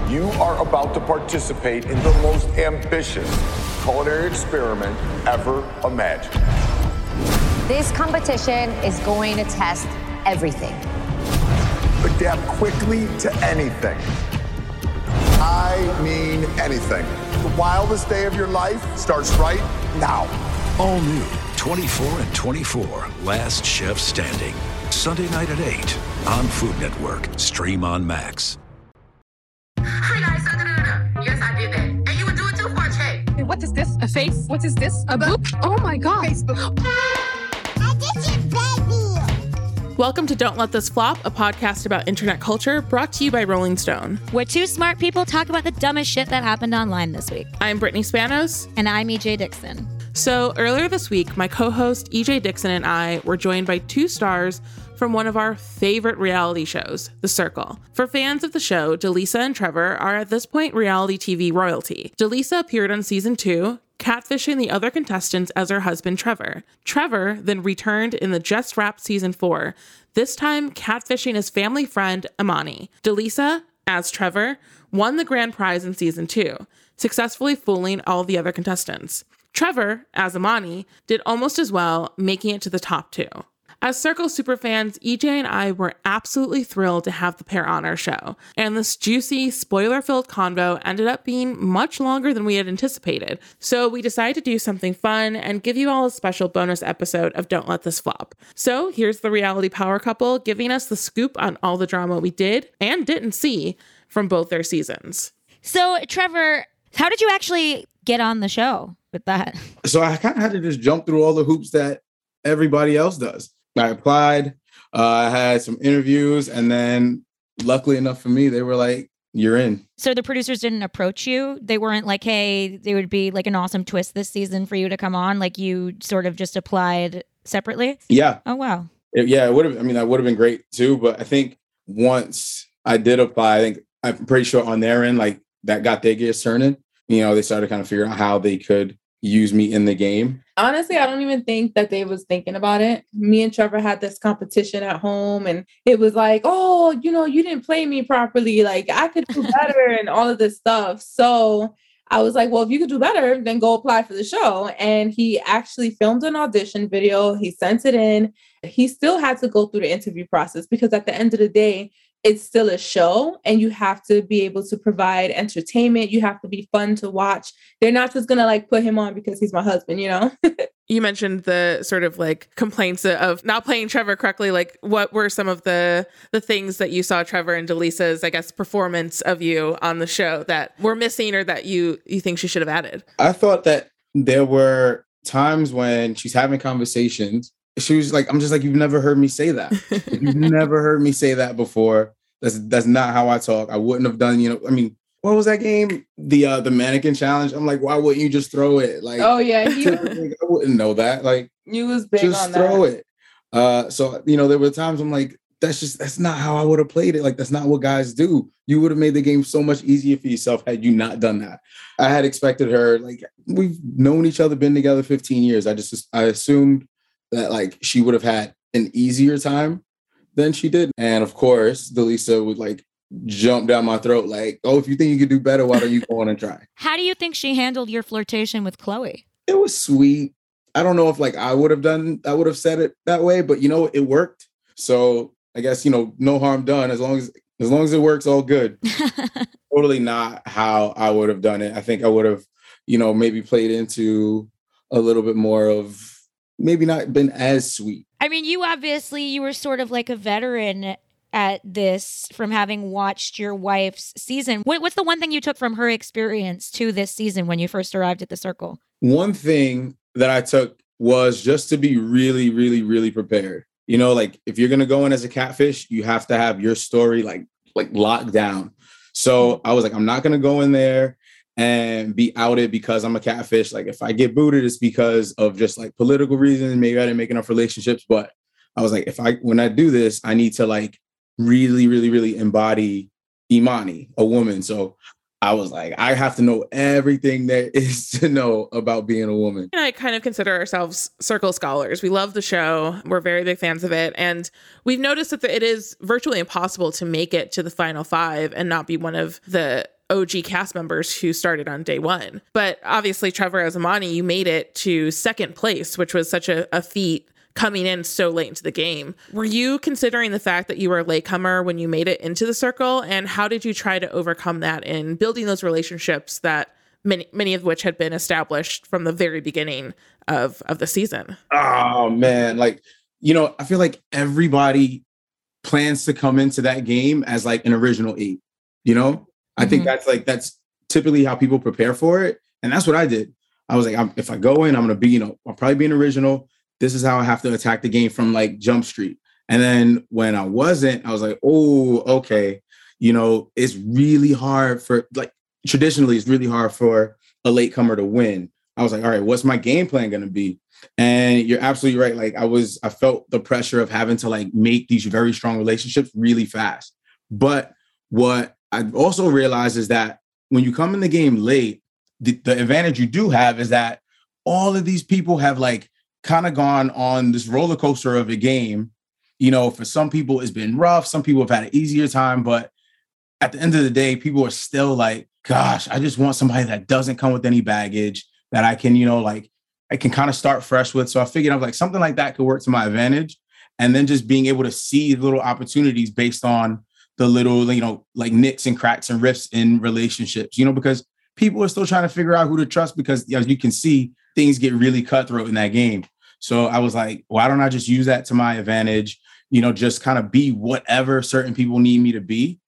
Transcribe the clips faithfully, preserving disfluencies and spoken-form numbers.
You are about to participate in the most ambitious culinary experiment ever imagined. This competition is going to test everything. Adapt quickly to anything. I mean anything. The wildest day of your life starts right now. All new twenty-four and twenty-four, Last Chef Standing. Sunday night at eight on Food Network. Stream on Max. Hi guys, no, no, no, no. Yes, I did that. And you would do it too for a check. What is this? A face? What is this? A book? Oh my God. Facebook. Welcome to Don't Let This Flop, a podcast about internet culture brought to you by Rolling Stone, where two smart people talk about the dumbest shit that happened online this week. I'm Brittany Spanos. And I'm E J Dixon. So earlier this week, my co-host E J Dixon and I were joined by two stars from one of our favorite reality shows, The Circle. For fans of the show, Delisa and Trevor are at this point reality T V royalty. Delisa appeared on season two, catfishing the other contestants as her husband, Trevor. Trevor then returned in the just wrapped season four, this time catfishing his family friend, Imani. Delisa, as Trevor, won the grand prize in season two, successfully fooling all the other contestants. Trevor, as Imani, did almost as well, making it to the top two. As Circle superfans, E J and I were absolutely thrilled to have the pair on our show, and this juicy, spoiler-filled convo ended up being much longer than we had anticipated, so we decided to do something fun and give you all a special bonus episode of Don't Let This Flop. So here's the reality power couple giving us the scoop on all the drama we did and didn't see from both their seasons. So, Trevor, how did you actually get on the show with that? So I kind of had to just jump through all the hoops that everybody else does. I applied, uh, I had some interviews, and then luckily enough for me, they were like, you're in. So the producers didn't approach you? They weren't like, hey, there would be like an awesome twist this season for you to come on? Like you sort of just applied separately? Yeah. Oh, wow. It, yeah, it would have, I mean, that would have been great too. But I think once I did apply, I think I'm pretty sure on their end, like that got their gears turning. You know, they started kind of figuring out how they could use me in the game. Honestly, I don't even think that they was thinking about it. Me and Trevor had this competition at home, and it was like, oh, you know, you didn't play me properly. Like I could do better and all of this stuff. So I was like, well, if you could do better, then go apply for the show. And he actually filmed an audition video. He sent it in. He still had to go through the interview process because at the end of the day, it's still a show and you have to be able to provide entertainment. You have to be fun to watch. They're not just going to like put him on because he's my husband, you know? You mentioned the sort of like complaints of not playing Trevor correctly. Like what were some of the the things that you saw Trevor and Delisa's, I guess, performance of you on the show that were missing or that you, you think she should have added? I thought that there were times when she's having conversations. She was like, I'm just like, you've never heard me say that. You've never heard me say that before. That's that's not how I talk. I wouldn't have done, you know, I mean, what was that game? The uh, the mannequin challenge. I'm like, why wouldn't you just throw it? Like, oh yeah, he was, I wouldn't know that. Like, you was big just on throw that. it. Uh, so you know, there were times I'm like, that's just that's not how I would have played it. Like, that's not what guys do. You would have made the game so much easier for yourself had you not done that. I had expected her. Like, we've known each other, been together fifteen years. I just I assumed that like she would have had an easier time than she did. And of course, Delisa would like jump down my throat like, oh, if you think you could do better, why don't you go on and try? How do you think she handled your flirtation with Chloe? It was sweet. I don't know if like I would have done, I would have said it that way, but you know, it worked. So I guess, you know, no harm done. As long as, as long as it works, all good. Totally not how I would have done it. I think I would have, you know, maybe played into a little bit more of, maybe not been as sweet. I mean, you obviously, you were sort of like a veteran at this from having watched your wife's season. What, what's the one thing you took from her experience to this season when you first arrived at the Circle? One thing that I took was just to be really, really, really prepared. You know, like if you're going to go in as a catfish, you have to have your story like, like locked down. So I was like, I'm not going to go in there and be outed because I'm a catfish. Like if I get booted, it's because of just like political reasons. Maybe I didn't make enough relationships, but I was like, if I, when I do this, I need to like really, really, really embody Imani, a woman. So I was like, I have to know everything there is to know about being a woman. And I kind of consider ourselves Circle scholars. We love the show. We're very big fans of it. And we've noticed that it is virtually impossible to make it to the final five and not be one of the O G cast members who started on day one. But obviously, Trevor as Imani, you made it to second place, which was such a, a feat coming in so late into the game. Were you considering the fact that you were a latecomer when you made it into the circle? And how did you try to overcome that in building those relationships that many, many of which had been established from the very beginning of, of the season? Oh, man. Like, you know, I feel like everybody plans to come into that game as like an original eight, you know? I think that's like, that's typically how people prepare for it. And that's what I did. I was like, I'm, if I go in, I'm going to be, you know, I'll probably be an original. This is how I have to attack the game from like Jump Street. And then when I wasn't, I was like, oh, okay. You know, it's really hard for like, traditionally, it's really hard for a latecomer to win. I was like, all right, what's my game plan going to be? And you're absolutely right. Like I was, I felt the pressure of having to like make these very strong relationships really fast. But what I also realized is that when you come in the game late, the, the advantage you do have is that all of these people have like kind of gone on this roller coaster of a game. You know, for some people it's been rough. Some people have had an easier time, but at the end of the day, people are still like, gosh, I just want somebody that doesn't come with any baggage that I can, you know, like I can kind of start fresh with. So I figured I'm like something like that could work to my advantage. And then just being able to see little opportunities based on the little, you know, like nicks and cracks and rifts in relationships, you know, because people are still trying to figure out who to trust because as you can see, things get really cutthroat in that game. So I was like, why don't I just use that to my advantage? You know, just kind of be whatever certain people need me to be.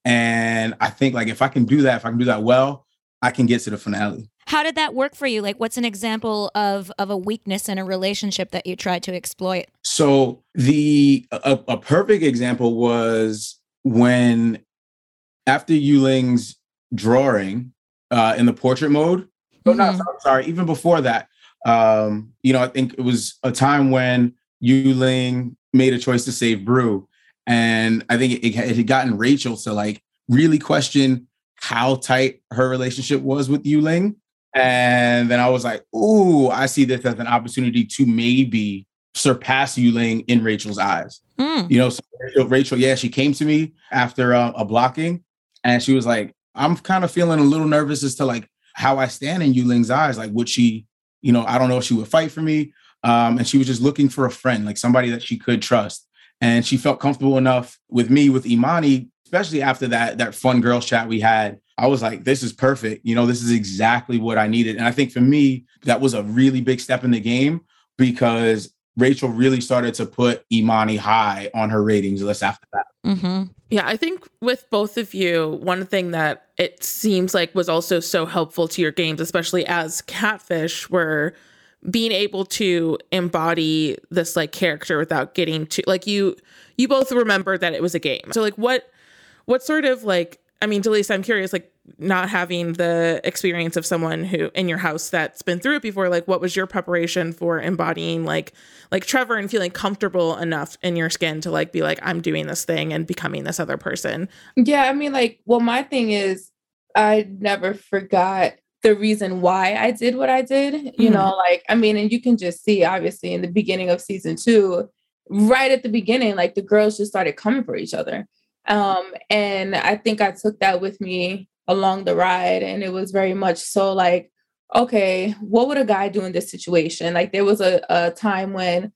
And I think like if I can do that, if I can do that well, I can get to the finale. How did that work for you? Like, what's an example of of a weakness in a relationship that you tried to exploit? So the a, a perfect example was when after Yuling's drawing uh, in the portrait mode. Oh, mm-hmm. no, sorry, sorry, even before that, um, you know, I think it was a time when Yuling made a choice to save Brew. And I think it, it had gotten Rachel to like really question how tight her relationship was with Yuling. And then I was like, ooh, I see this as an opportunity to maybe surpass Yuling in Rachel's eyes. Mm. You know, so Rachel, Rachel, yeah, she came to me after uh, a blocking and she was like, I'm kind of feeling a little nervous as to like how I stand in Yuling's eyes. Like, would she, you know, I don't know if she would fight for me. Um, and she was just looking for a friend, like somebody that she could trust. And she felt comfortable enough with me, with Imani, especially after that, that fun girls chat we had. I was like, this is perfect. You know, this is exactly what I needed. And I think for me, that was a really big step in the game because Rachel really started to put Imani high on her ratings list after that. Mm-hmm. Yeah, I think with both of you, one thing that it seems like was also so helpful to your games, especially as Catfish, were being able to embody this like character without getting to like you, you both remember that it was a game. So like what, what sort of like, I mean, Delisa, I'm curious, like not having the experience of someone who in your house that's been through it before, like what was your preparation for embodying like, like Trevor and feeling comfortable enough in your skin to like, be like, I'm doing this thing and becoming this other person? Yeah. I mean, like, well, my thing is I never forgot the reason why I did what I did, you mm-hmm. know, like, I mean, and you can just see obviously in the beginning of season two, right at the beginning, like the girls just started coming for each other. Um, and I think I took that with me along the ride. And it was very much so like, okay, what would a guy do in this situation? Like there was a, a time when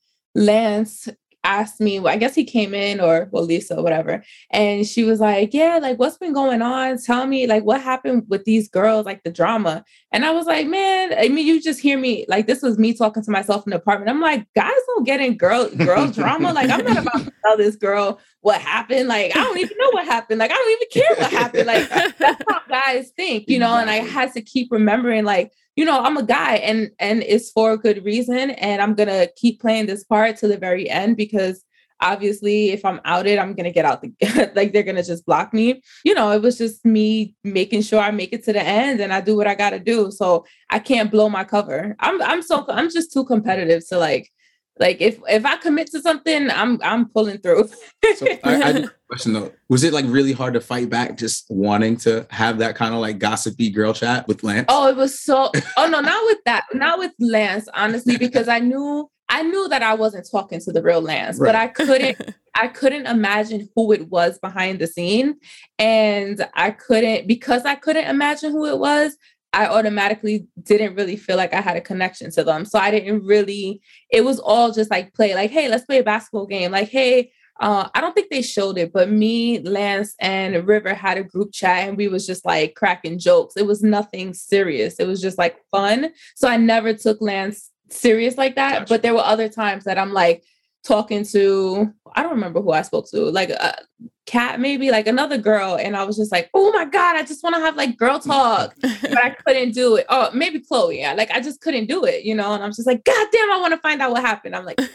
Lance asked me, well, I guess he came in or well, Lisa or whatever. And she was like, yeah, like what's been going on? Tell me like what happened with these girls, like the drama. And I was like, man, I mean, you just hear me, like this was me talking to myself in the apartment. I'm like, guys don't get in girl, girl drama. Like I'm not about to tell this girl what happened. Like, I don't even know what happened. Like, I don't even care what happened. Like that's how guys think, you know? And I had to keep remembering like, you know, I'm a guy and, and it's for a good reason. And I'm going to keep playing this part to the very end because obviously if I'm outed, I'm going to get out the, like they're going to just block me. You know, it was just me making sure I make it to the end and I do what I got to do. So I can't blow my cover. I'm, I'm so, I'm just too competitive to like, like if, if I commit to something, I'm, I'm pulling through. So I, I have a question though. Was it like really hard to fight back just wanting to have that kind of like gossipy girl chat with Lance? Oh, it was so, oh no, not with that, not with Lance, honestly, because I knew I knew that I wasn't talking to the real Lance, Right. but I couldn't, I couldn't imagine who it was behind the scene. And I couldn't, because I couldn't imagine who it was, I automatically didn't really feel like I had a connection to them. So I didn't really, it was all just like play, like, hey, let's play a basketball game. Like, hey, uh, I don't think they showed it, but me, Lance, and River had a group chat and we was just like cracking jokes. It was nothing serious. It was just like fun. So I never took Lance serious like that. Gotcha. But there were other times that I'm like talking to, I don't remember who I spoke to, like a Kat, maybe like another girl. And I was just like, oh my God, I just want to have like girl talk, but I couldn't do it. Oh, maybe Chloe. Yeah. Like I just couldn't do it, you know? And I'm just like, God damn, I want to find out what happened. I'm like,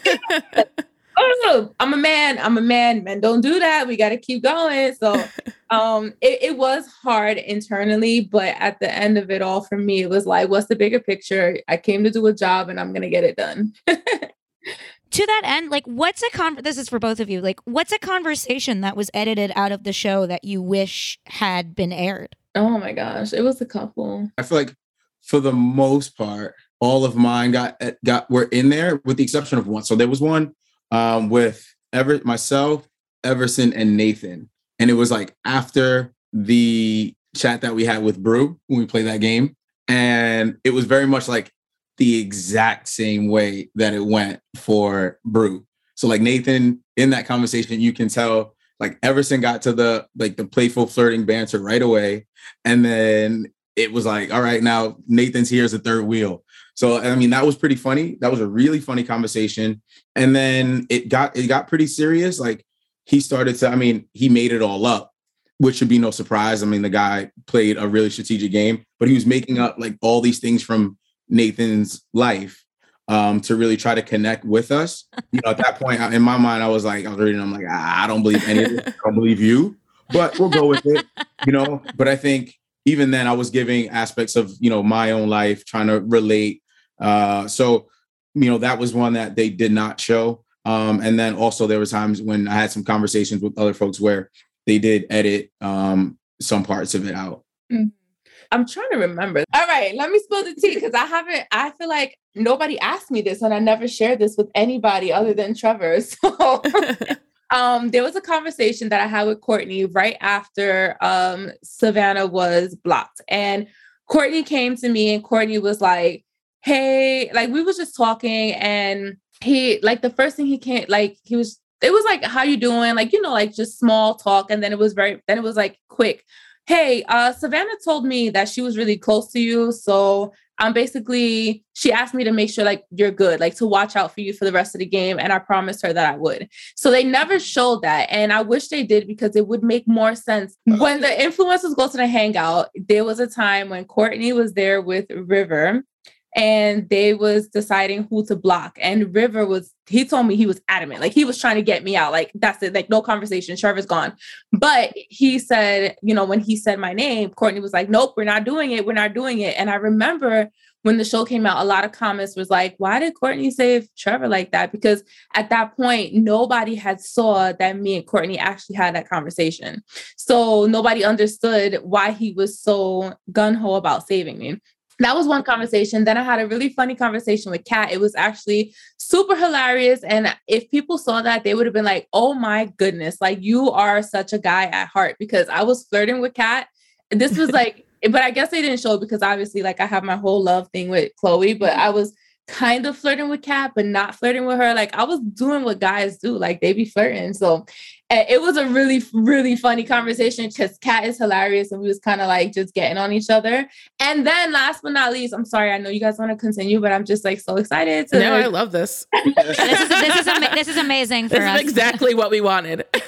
oh, I'm a man. I'm a man. Men don't do that. We got to keep going. So um, it, it was hard internally, but at the end of it all, for me, it was like, what's the bigger picture? I came to do a job and I'm going to get it done. To that end, like, what's a con? This is for both of you. Like, what's a conversation that was edited out of the show that you wish had been aired? Oh my gosh, it was a couple. I feel like for the most part, all of mine got got were in there, with the exception of one. So there was one um, with Ever myself, Everson, and Nathan, and it was like after the chat that we had with Brew when we played that game, and it was very much like the exact same way that it went for Brew. So like Nathan, in that conversation, you can tell like Everson got to the like the playful flirting banter right away. And then it was like, all right, now Nathan's here as a third wheel. So I mean, that was pretty funny. That was a really funny conversation. And then it got it got pretty serious. Like he started to, I mean, he made it all up, which should be no surprise. I mean, the guy played a really strategic game, but he was making up like all these things from Nathan's life um, to really try to connect with us. You know, at that point, in my mind, I was like, I was reading, I'm like, I don't believe any of it. I don't believe you, but we'll go with it, you know? But I think even then I was giving aspects of, you know, my own life, trying to relate. Uh, so, you know, that was one that they did not show. Um, and then also there were times when I had some conversations with other folks where they did edit um, some parts of it out. Mm-hmm. I'm trying to remember. All right, let me spill the tea because I haven't, I feel like nobody asked me this and I never shared this with anybody other than Trevor. So um, there was a conversation that I had with Courtney right after um, Savannah was blocked. And Courtney came to me and Courtney was like, hey, like we was just talking and he, like the first thing he came, like he was, it was like, how you doing? Like, you know, like just small talk. And then it was very, then it was like quick. Hey, uh, Savannah told me that she was really close to you. So I'm um, basically, she asked me to make sure like you're good, like to watch out for you for the rest of the game. And I promised her that I would. So they never showed that. And I wish they did because it would make more sense. When the influencers go to the hangout, there was a time when Courtney was there with River and they was deciding who to block. And River was, he told me he was adamant. Like he was trying to get me out. Like that's it. Like no conversation. Trevor's gone. But he said, you know, when he said my name, Courtney was like, nope, we're not doing it. We're not doing it. And I remember when the show came out, a lot of comments was like, why did Courtney save Trevor like that? Because at that point, nobody had saw that me and Courtney actually had that conversation. So nobody understood why he was so gung-ho about saving me. That was one conversation. Then I had a really funny conversation with Kat. It was actually super hilarious. And if people saw that, they would have been like, oh my goodness, like you are such a guy at heart, because I was flirting with Kat. This was like, but I guess they didn't show it because obviously like I have my whole love thing with Chloe, but I was kind of flirting with Kat, but not flirting with her. Like I was doing what guys do, like they be flirting. So uh, it was a really, really funny conversation because Kat is hilarious and we was kind of like just getting on each other. And then last but not least, I'm sorry, I know you guys want to continue, but I'm just like so excited to. No, like, I love this. this is this is ama- this is amazing for this us. Is exactly what we wanted. So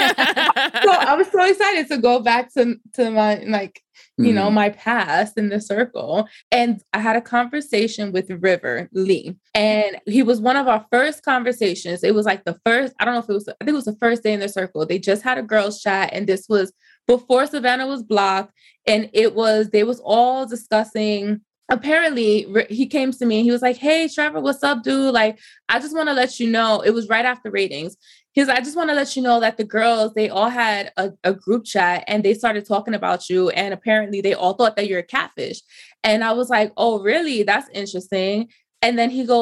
I was so excited to go back to to my like. you know, my past in the circle. And I had a conversation with River Lee, and he was one of our first conversations. It was like the first, I don't know if it was, I think it was the first day in the circle. They just had a girls chat, and this was before Savannah was blocked. And it was, they was all discussing, apparently he came to me and he was like, hey, Trevor, what's up, dude? Like, I just want to let you know, it was right after ratings. Because I just want to let you know that the girls, they all had a, a group chat and they started talking about you. And apparently they all thought that you're a catfish. And I was like, oh, really? That's interesting. And then he goes,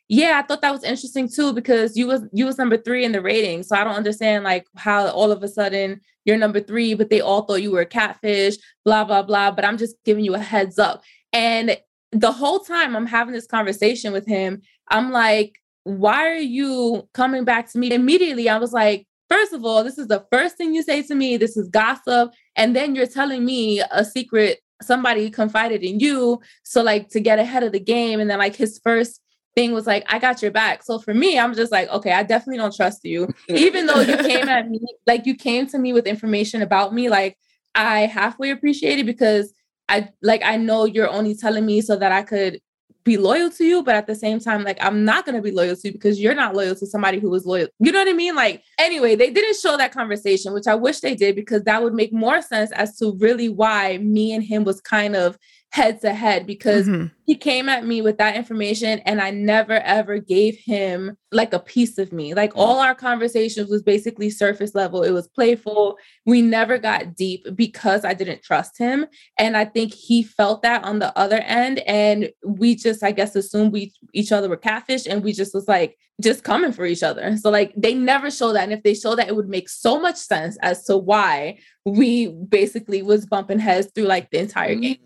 yeah, I thought that was interesting too, because you was you was number three in the rating. So I don't understand like how all of a sudden you're number three, but they all thought you were a catfish, blah, blah, blah. But I'm just giving you a heads up. And the whole time I'm having this conversation with him, I'm like, why are you coming back to me? Immediately, I was like, first of all, this is the first thing you say to me. This is gossip. And then you're telling me a secret, somebody confided in you. So like to get ahead of the game. And then like his first thing was like, I got your back. So for me, I'm just like, okay, I definitely don't trust you. Even though you came at me, like you came to me with information about me, like I halfway appreciate it because I like, I know you're only telling me so that I could be loyal to you. But at the same time, like, I'm not going to be loyal to you because you're not loyal to somebody who is loyal. You know what I mean? Like, anyway, they didn't show that conversation, which I wish they did, because that would make more sense as to really why me and him was kind of head to head, because mm-hmm. he came at me with that information and I never ever gave him like a piece of me. Like all our conversations was basically surface level. It was playful. We never got deep because I didn't trust him. And I think he felt that on the other end. And we just, I guess, assumed we each other were catfish, and we just was like, just coming for each other. So like they never show that. And if they show that, it would make so much sense as to why we basically was bumping heads through like the entire game.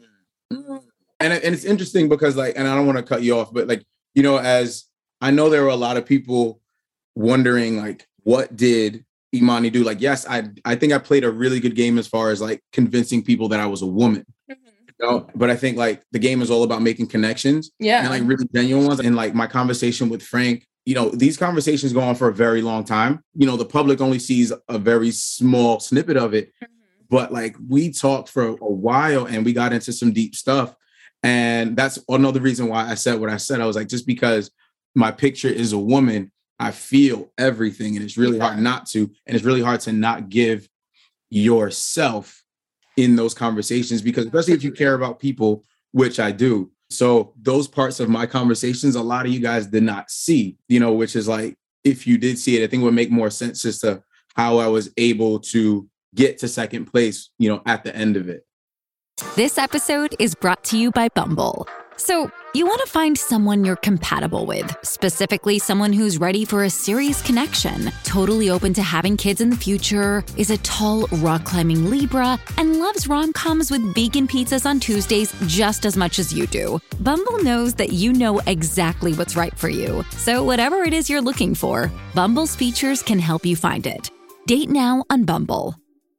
And, and it's interesting because like, and I don't want to cut you off, but like, you know, as I know there were a lot of people wondering like, what did Imani do? Like, yes, I I think I played a really good game as far as like convincing people that I was a woman. Mm-hmm. You know? But I think like the game is all about making connections. Yeah. And like really genuine ones. And like my conversation with Frank, you know, these conversations go on for a very long time. You know, the public only sees a very small snippet of it. Mm-hmm. But like we talked for a while and we got into some deep stuff. And that's another reason why I said what I said. I was like, just because my picture is a woman, I feel everything. And it's really yeah. hard not to. And it's really hard to not give yourself in those conversations, because especially if you care about people, which I do. So those parts of my conversations, a lot of you guys did not see, you know, which is like, if you did see it, I think it would make more sense as to how I was able to get to second place, you know, at the end of it. This episode is brought to you by Bumble. So you want to find someone you're compatible with, specifically someone who's ready for a serious connection, totally open to having kids in the future, is a tall, rock-climbing Libra, and loves rom-coms with vegan pizzas on Tuesdays just as much as you do. Bumble knows that you know exactly what's right for you. So whatever it is you're looking for, Bumble's features can help you find it. Date now on Bumble.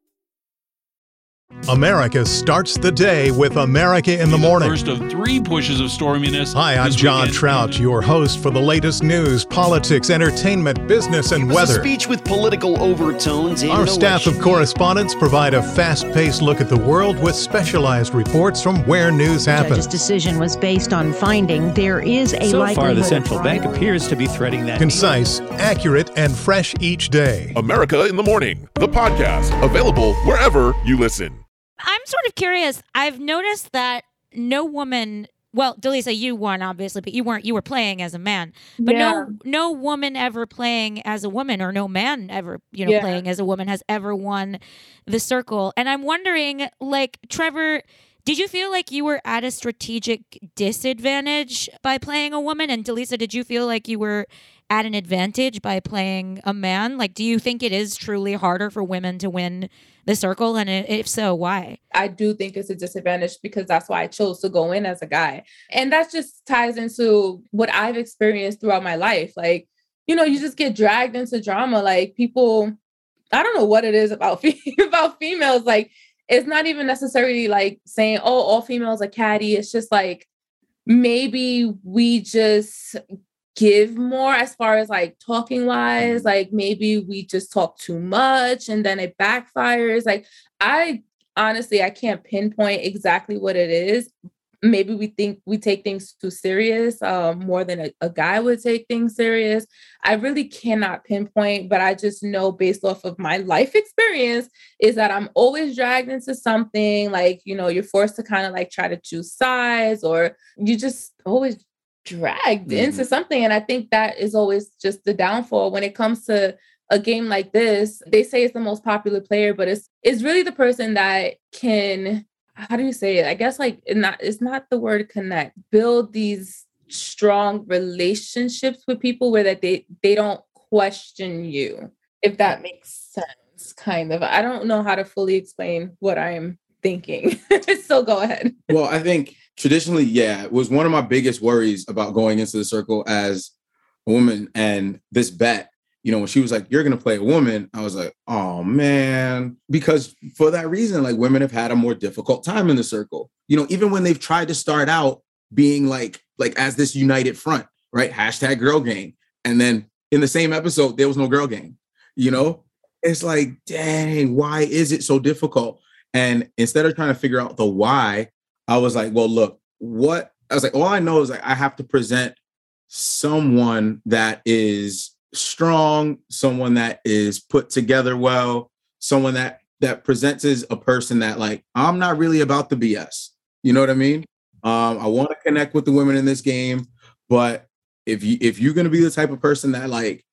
America starts the day with America in the Morning. The first of three pushes of storminess. Hi, I'm John weekend. Trout, your host for the latest news, politics, entertainment, business, and it was weather. A speech with political overtones. Our staff of correspondents provide a fast-paced look at the world with specialized reports from where news happens. The judge's decision was based on finding there is a so likelihood. So far, the central bank appears to be threading that. Concise, accurate, and fresh each day. America in the Morning, the podcast, available wherever you listen. I'm sort of curious. I've noticed that no woman, well, Delisa, you won, obviously, but you weren't, you were playing as a man. But yeah. no no woman ever playing as a woman, or no man ever, you know, yeah. playing as a woman has ever won the circle. And I'm wondering, like, Trevor, did you feel like you were at a strategic disadvantage by playing a woman? And Delisa, did you feel like you were at an advantage by playing a man? Like, do you think it is truly harder for women to win the circle? And if so, why? I do think it's a disadvantage because that's why I chose to go in as a guy. And that just ties into what I've experienced throughout my life. Like, you know, you just get dragged into drama. Like people, I don't know what it is about, about females. Like, it's not even necessarily like saying, oh, all females are catty. It's just like, maybe we just give more as far as like talking wise, like maybe we just talk too much and then it backfires. Like I honestly, I can't pinpoint exactly what it is. Maybe we think we take things too serious, um, more than a, a guy would take things serious. I really cannot pinpoint, but I just know based off of my life experience is that I'm always dragged into something. Like, you know, you're forced to kind of like try to choose sides, or you just always dragged mm-hmm. into something. And I think that is always just the downfall when it comes to a game like this. They say it's the most popular player, but it's it's really the person that can, how do you say it? I guess like not it's not the word connect, build these strong relationships with people where that they they don't question you, if that makes sense, kind of. I don't know how to fully explain what I'm thinking. So go ahead. Well, I think traditionally, yeah, it was one of my biggest worries about going into the circle as a woman. And this bet, you know, when she was like, you're going to play a woman, I was like, oh, man, because for that reason, like women have had a more difficult time in the circle. You know, even when they've tried to start out being like, like as this united front, right? Hashtag girl gang. And then in the same episode, there was no girl gang, you know? It's like, dang, why is it so difficult? And instead of trying to figure out the why, I was like, well, look, what I was like, all I know is like I have to present someone that is strong, someone that is put together well, someone that that presents as a person that like, I'm not really about the B S. You know what I mean? Um, I want to connect with the women in this game, but if you if you're gonna be the type of person that like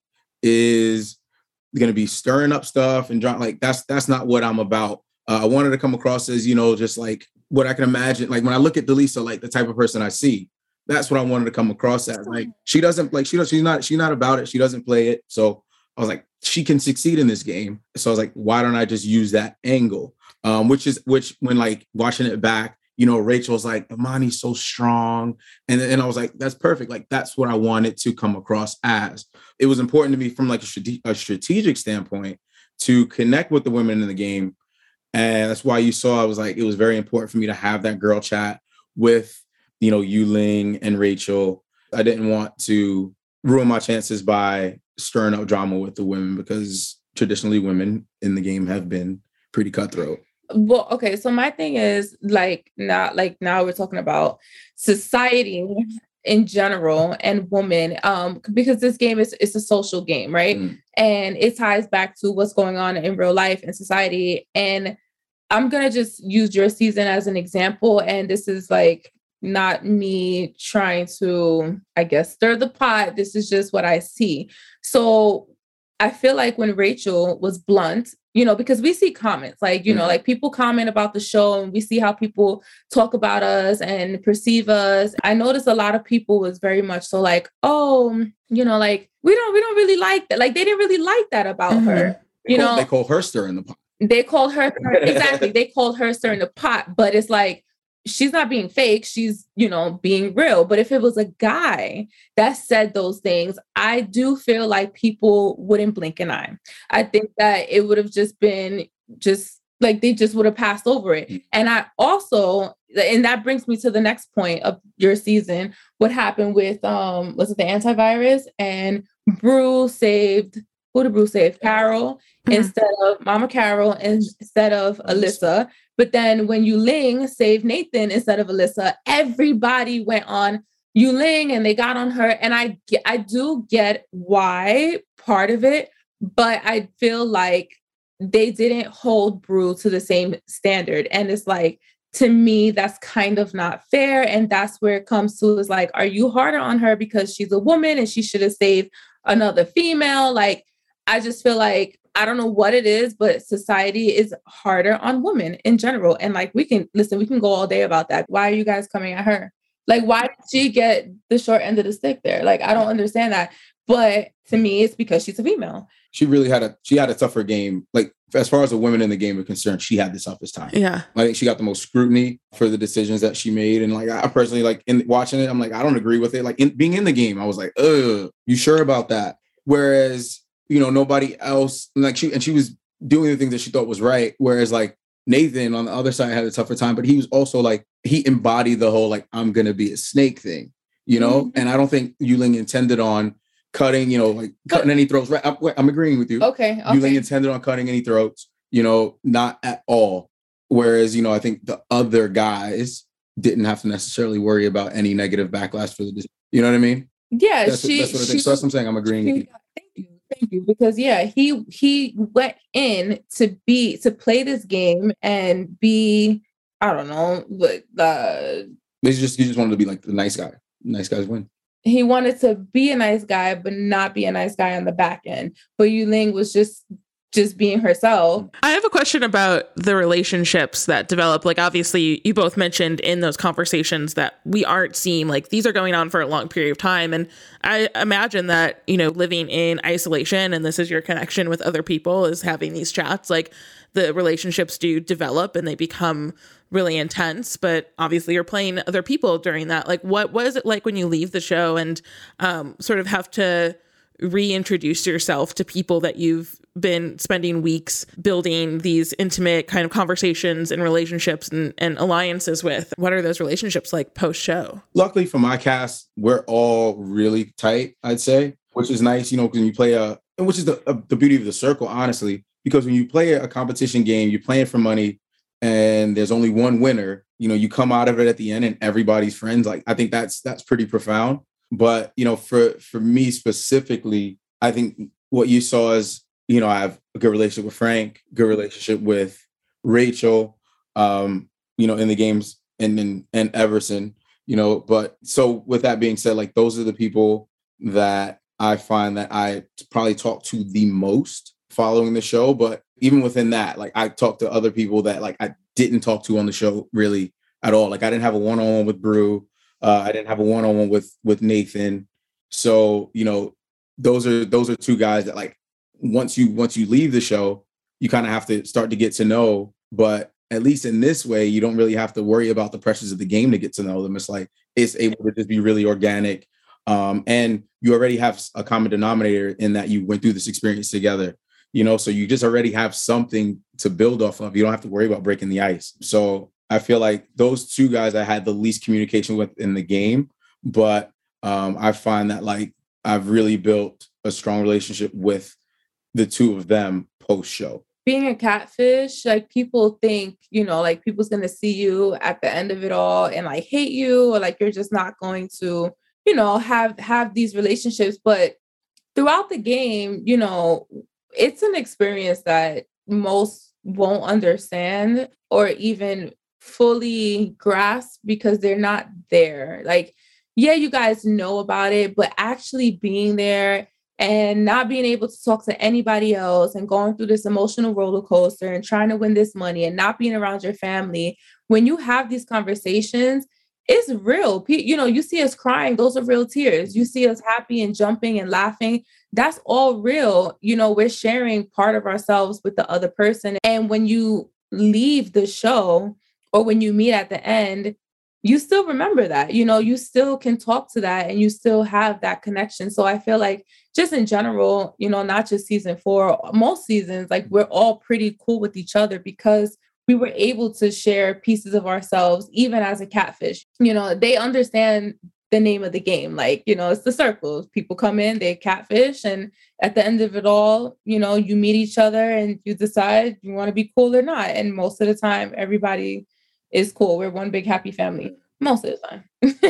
is gonna be stirring up stuff and like that's that's not what I'm about. Uh, I wanted to come across as, you know, just like what I can imagine. Like when I look at Delisa, like the type of person I see, that's what I wanted to come across as. Like she doesn't like she does she's not she's not about it. She doesn't play it. So I was like, she can succeed in this game. So I was like, why don't I just use that angle? Um, which is which when like watching it back, you know, Rachel's like, Imani's so strong. And and I was like, that's perfect. Like that's what I wanted to come across as. It was important to me from like a, strate- a strategic standpoint to connect with the women in the game. And that's why you saw, I was like, it was very important for me to have that girl chat with, you know, Yuling and Rachel. I didn't want to ruin my chances by stirring up drama with the women because traditionally women in the game have been pretty cutthroat. Well, okay. So my thing is like, not like now we're talking about society in general and women, um, because this game is it's a social game, right? Mm. And it ties back to what's going on in real life and society. And I'm going to just use your season as an example. And this is like not me trying to, I guess, stir the pot. This is just what I see. So I feel like when Rachel was blunt, you know, because we see comments like, you mm-hmm. know, like people comment about the show and we see how people talk about us and perceive us. I noticed a lot of people was very much so like, oh, you know, like we don't, we don't really like that. Like they didn't really like that about mm-hmm. her. They you call, know, they call her stirring the pot. They called her, exactly. They called her stirring the pot, but it's like, she's not being fake. She's, you know, being real. But if it was a guy that said those things, I do feel like people wouldn't blink an eye. I think that it would have just been just like, they just would have passed over it. And I also, and that brings me to the next point of your season, what happened with, um, was it the antivirus? And Bru saved, who did Bru save? Carol, mm-hmm. instead of Mama Carol, instead of Alyssa. But then when Yuling saved Nathan instead of Alyssa, everybody went on Yuling and they got on her. And I, I do get why part of it, but I feel like they didn't hold Bru to the same standard. And it's like, to me, that's kind of not fair. And that's where it comes to is like, are you harder on her because she's a woman and she should have saved another female? Like, I just feel like, I don't know what it is, but society is harder on women in general. And like, we can listen, we can go all day about that. Why are you guys coming at her? Like, why did she get the short end of the stick there? Like, I don't understand that. But to me, it's because she's a female. She really had a, she had a tougher game. Like, as far as the women in the game are concerned, she had the toughest time. Yeah. I think she got the most scrutiny for the decisions that she made. And like, I personally, like in watching it, I'm like, I don't agree with it. Like in, being in the game, I was like, ugh, you sure about that? Whereas, you know, nobody else, like she, and she was doing the things that she thought was right. Whereas like Nathan on the other side had a tougher time, but he was also like, he embodied the whole, like, I'm going to be a snake thing, you know? Mm-hmm. And I don't think Yuling intended on cutting, you know, like cutting any throats. Right. I'm, I'm agreeing with you. Okay. okay. Yuling intended on cutting any throats, you know, not at all. Whereas, you know, I think the other guys didn't have to necessarily worry about any negative backlash for the, you know what I mean? Yeah. That's, she, what, that's what I think. She, so that's what I'm saying. I'm agreeing she, with you. Thank you. Thank you. Because yeah, he he went in to be to play this game and be, I don't know, but uh he just he just wanted to be like the nice guy. Nice guys win. He wanted to be a nice guy, but not be a nice guy on the back end. But Yuling was just just being herself. I have a question about the relationships that develop. Like, obviously, you both mentioned in those conversations that we aren't seeing, like, these are going on for a long period of time. And I imagine that, you know, living in isolation and this is your connection with other people is having these chats, like, the relationships do develop and they become really intense. But obviously, you're playing other people during that. Like, what, what is it like when you leave the show and um, sort of have to reintroduce yourself to people that you've been spending weeks building these intimate kind of conversations and relationships and, and alliances with? What are those relationships like post show? Luckily for my cast, we're all really tight, I'd say, which is nice, you know, when you play a, and which is the, uh, the beauty of the circle, honestly, because when you play a competition game, you're playing for money and there's only one winner, you know, you come out of it at the end and everybody's friends. Like, I think that's, that's pretty profound. But, you know, for, for me specifically, I think what you saw is, you know, I have a good relationship with Frank, good relationship with Rachel, um, you know, in the games and, and, and Everson, you know, but so with that being said, like, those are the people that I find that I probably talk to the most following the show. But even within that, like, I talk to other people that, like, I didn't talk to on the show really at all. Like, I didn't have a one-on-one with Brew. Uh, I didn't have a one-on-one with, with Nathan. So, you know, those are, those are two guys that, like, once you, once you leave the show, you kind of have to start to get to know, but at least in this way, you don't really have to worry about the pressures of the game to get to know them. It's like, it's able to just be really organic. Um, and you already have a common denominator in that you went through this experience together, you know, so you just already have something to build off of. You don't have to worry about breaking the ice. So I feel like those two guys I had the least communication with in the game, but um, I find that, like, I've really built a strong relationship with the two of them post show. Being a catfish, like, people think, you know, like, people's going to see you at the end of it all and, like, hate you, or, like, you're just not going to, you know, have, have these relationships. But throughout the game, you know, it's an experience that most won't understand or even fully grasp because they're not there. Like, yeah, you guys know about it, but actually being there and not being able to talk to anybody else and going through this emotional roller coaster and trying to win this money and not being around your family, when you have these conversations, it's real. You know, you see us crying, those are real tears. You see us happy and jumping and laughing. That's all real. You know, we're sharing part of ourselves with the other person. And when you leave the show or when you meet at the end, you still remember that, you know, you still can talk to that and you still have that connection. So I feel like just in general, you know, not just season four, most seasons, like, we're all pretty cool with each other because we were able to share pieces of ourselves, even as a catfish. You know, they understand the name of the game. Like, you know, it's the circle. People come in, they catfish. And at the end of it all, you know, you meet each other and you decide you want to be cool or not. And most of the time, everybody is cool. We're one big happy family most of the time.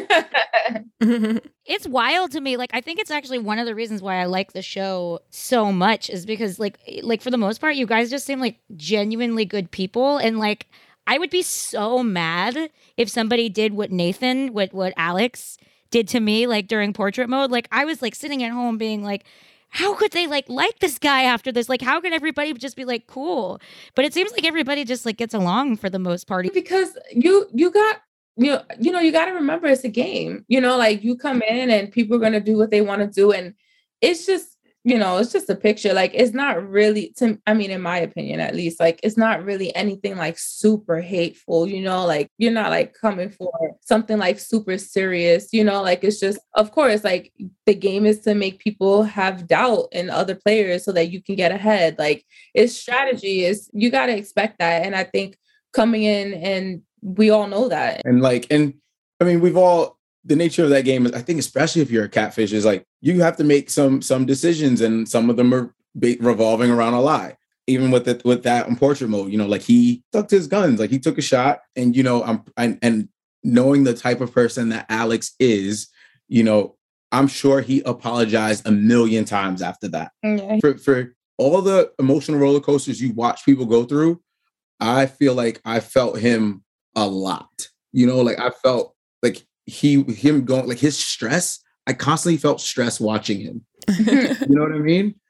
It's wild to me. Like, I think it's actually one of the reasons why I like the show so much is because, like, like for the most part, you guys just seem like genuinely good people. And, like, I would be so mad if somebody did what Nathan, what what Alex did to me, like, during portrait mode. Like, I was, like, sitting at home being like, how could they, like, like this guy after this? Like, how could everybody just be, like, cool? But it seems like everybody just, like, gets along for the most part. Because you you got, you know, you know, you got to remember it's a game. You know, like, you come in and people are going to do what they want to do. And it's just, you know, it's just a picture. Like, it's not really, to, I mean, in my opinion, at least, like, it's not really anything, like, super hateful, you know, like, you're not, like, coming for something, like, super serious, you know, like, it's just, of course, like, the game is to make people have doubt in other players so that you can get ahead. Like, it's strategy, is you got to expect that. And I think coming in, and we all know that. And, like, and I mean, we've all, the nature of that game is, I think, especially if you're a catfish, is like, you have to make some some decisions, and some of them are be- revolving around a lie. Even with it, with that in portrait mode, you know, like, he stuck to his guns, like, he took a shot, and, you know, I'm and, and knowing the type of person that Alex is, you know, I'm sure he apologized a million times after that. Okay. For for all the emotional roller coasters you watch people go through, I feel like I felt him a lot. You know, like, I felt like he him going, like, his stress. I constantly felt stress watching him. You know what I mean?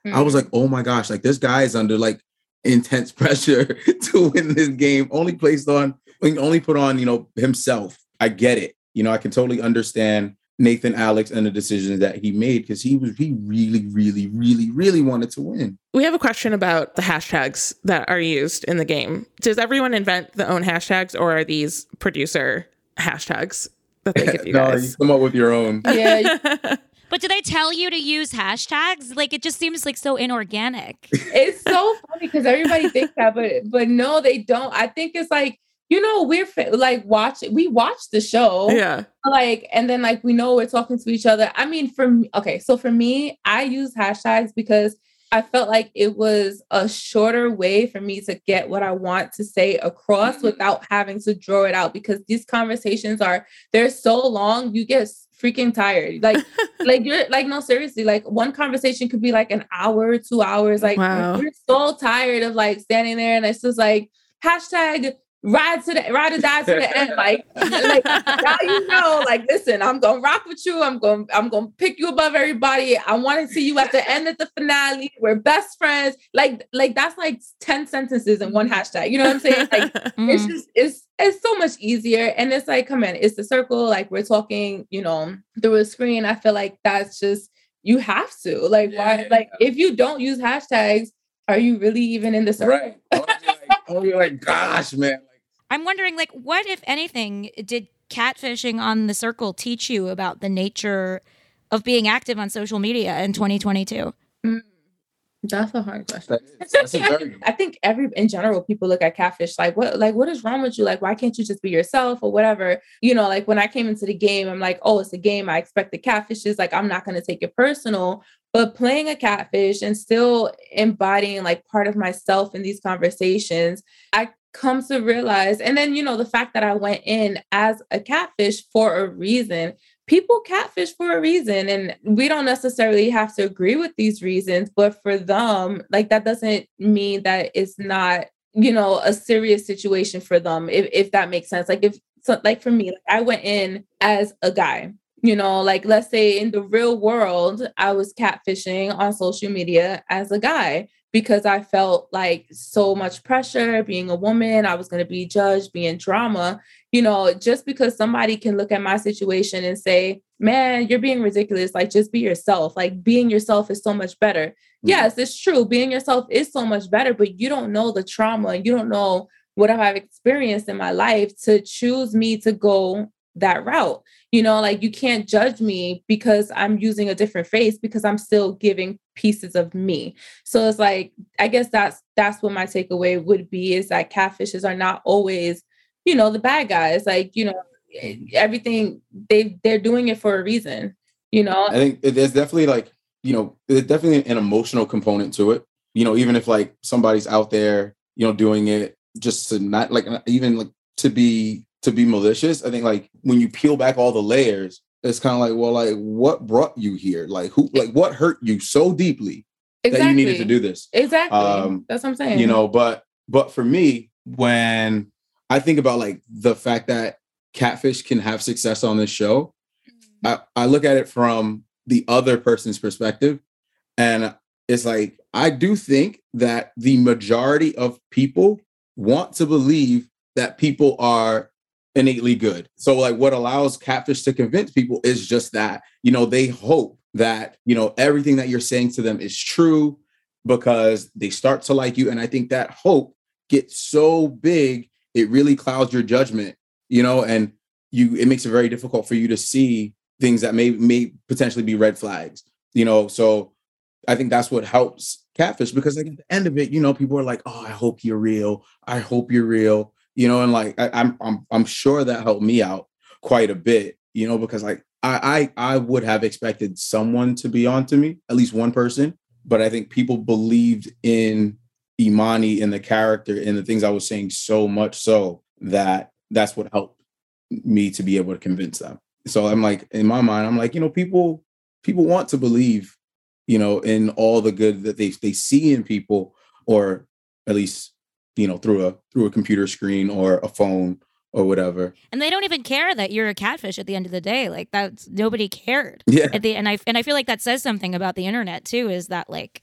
Mm. I was like, oh my gosh, like this guy is under like intense pressure to win this game, only placed on, only put on, you know, himself. I get it. You know, I can totally understand Nathan Alex and the decisions that he made because he was, he really, really, really, really wanted to win. We have a question about the hashtags that are used in the game. Does everyone invent their own hashtags, or are these producer hashtags that they give you no, guys? You come up with your own. Yeah. But do they tell you to use hashtags? Like, it just seems like so inorganic. It's so funny because everybody thinks that, but but no, they don't. I think it's like, you know, we're fa- like watching, we watch the show. Yeah. Like, and then like, we know we're talking to each other. I mean, for me, okay. So for me, I use hashtags because I felt like it was a shorter way for me to get what I want to say across mm-hmm. without having to draw it out, because these conversations are, they're so long, you get freaking tired. Like, like you're like, no, seriously, like one conversation could be like an hour, two hours. Like wow. we're so tired of like standing there and it's just like hashtag ride to the ride or die to the end. Like, like now you know, like, listen, I'm gonna rock with you. I'm gonna I'm gonna pick you above everybody. I want to see you at the end of the finale. We're best friends. Like, like that's like ten sentences in one hashtag. You know what I'm saying? Like, mm-hmm. it's just it's it's so much easier. And it's like, come on, it's the circle. Like we're talking, you know, through a screen. I feel like that's just, you have to. Like, yeah. why? Like, if you don't use hashtags, are you really even in the circle? Right. Oh, you're like, oh, you're like, gosh, man. I'm wondering, like, what, if anything, did catfishing on the circle teach you about the nature of being active on social media in twenty twenty-two? Mm, that's a hard question. That is, that's a very... I think every, in general, people look at catfish like, what, like, what is wrong with you? Like, why can't you just be yourself or whatever? You know, like when I came into the game, I'm like, oh, it's a game. I expect the catfishes. Like, I'm not going to take it personal. But playing a catfish and still embodying like part of myself in these conversations, I come to realize, and then, you know, the fact that I went in as a catfish for a reason. People catfish for a reason, and we don't necessarily have to agree with these reasons, but for them, like, that doesn't mean that it's not, you know, a serious situation for them, if, if that makes sense. Like, if, so, like for me, like, I went in as a guy. You know, like, let's say in the real world, I was catfishing on social media as a guy because I felt like so much pressure being a woman. I was going to be judged, be in drama, you know, just because somebody can look at my situation and say, man, you're being ridiculous. Like, just be yourself. Like, being yourself is so much better. Mm-hmm. Yes, it's true. Being yourself is so much better, but you don't know the trauma. You don't know what I've experienced in my life to choose me to go that route. You know, like, you can't judge me because I'm using a different face, because I'm still giving pieces of me. So it's like, I guess that's that's what my takeaway would be, is that catfishes are not always, you know, the bad guys. Like, you know, everything, they they're doing it for a reason, you know. I think there's definitely like, you know, there's definitely an emotional component to it. You know, even if like somebody's out there, you know, doing it just to not like, even like to be to be malicious. I think like when you peel back all the layers, it's kind of like, well, like, what brought you here? Like, who, like, what hurt you so deeply exactly. that you needed to do this? Exactly. Um, That's what I'm saying. You know, but, but for me, when I think about like the fact that catfish can have success on this show, mm-hmm. I, I look at it from the other person's perspective. And it's like, I do think that the majority of people want to believe that people are innately good. So like what allows catfish to convince people is just that, you know, they hope that, you know, everything that you're saying to them is true because they start to like you. And I think that hope gets so big, it really clouds your judgment, you know, and you, it makes it very difficult for you to see things that may, may potentially be red flags, you know? So I think that's what helps catfish, because like at the end of it, you know, people are like, oh, I hope you're real. I hope you're real. You know, and like I, I'm, I'm, I'm sure that helped me out quite a bit. You know, because like I, I, I would have expected someone to be on to me, at least one person. But I think people believed in Imani and the character and the things I was saying so much so that that's what helped me to be able to convince them. So I'm like, in my mind, I'm like, you know, people, people want to believe, you know, in all the good that they they see in people, or at least, you know, through a through a computer screen or a phone or whatever. And they don't even care that you're a catfish at the end of the day. Like, that's, nobody cared. Yeah. At the, and I and I feel like that says something about the internet too, is that like,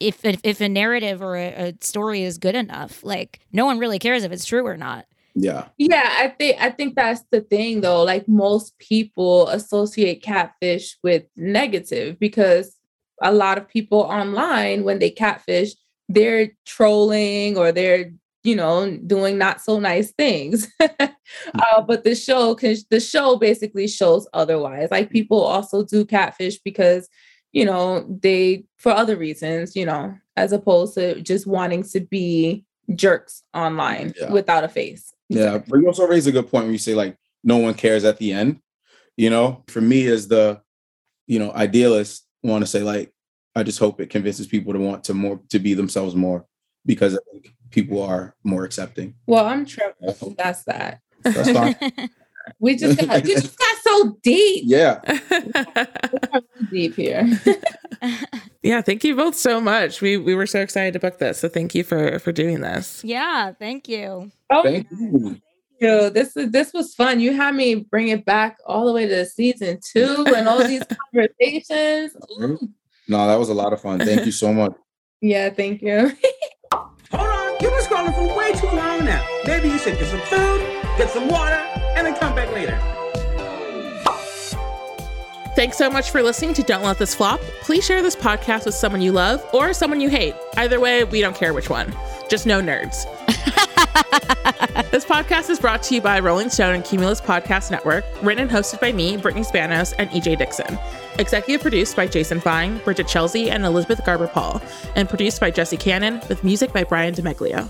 if if, if a narrative or a, a story is good enough. Like no one really cares if it's true or not. Yeah. Yeah, I think I think that's the thing though. Like most people associate catfish with negative because a lot of people online, when they catfish, they're trolling or they're, you know, doing not so nice things. uh, but the show, cause the show basically shows otherwise. Like people also do catfish because, you know, they, for other reasons, you know, as opposed to just wanting to be jerks online yeah. without a face. Yeah. But you also raise a good point when you say like, no one cares at the end. You know, for me as the, you know, idealist, want to say like, I just hope it convinces people to want to more, to be themselves more because I think people are more accepting. Well, I'm Trevor. That's that. That's fine. we just got, we just got so deep. Yeah. Deep here. Yeah. Thank you both so much. We we were so excited to book this. So thank you for, for doing this. Yeah. Thank you. Oh, thank you. Yo, this is this was fun. You had me bring it back all the way to season two and all these conversations. Ooh. No, that was a lot of fun. Thank you so much. Yeah, thank you. Hold on, you've been scrolling for way too long now. Maybe you should get some food, get some water, and then come back later. Thanks so much for listening to Don't Let This Flop. Please share this podcast with someone you love or someone you hate. Either way, we don't care which one. Just no nerds. This podcast is brought to you by Rolling Stone and Cumulus Podcast Network, written and hosted by me, Brittany Spanos, and E J Dixon. Executive produced by Jason Fine, Bridget Chelsea, and Elizabeth Garber-Paul, and produced by Jesse Cannon, with music by Brian DeMeglio.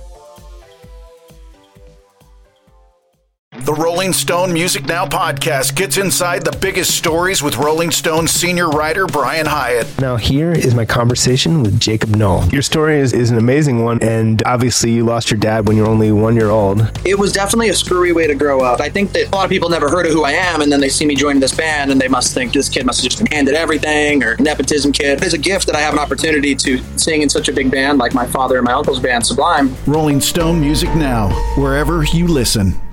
The Rolling Stone Music Now podcast gets inside the biggest stories with Rolling Stone senior writer Brian Hyatt. Now here is my conversation with Jacob Knoll. Your story is, is an amazing one, and obviously you lost your dad when you were only one year old. It was definitely a screwy way to grow up. I think that a lot of people never heard of who I am, and then they see me joining this band, and they must think this kid must have just been handed everything, or nepotism kid. It's a gift that I have an opportunity to sing in such a big band like my father and my uncle's band, Sublime. Rolling Stone Music Now, wherever you listen.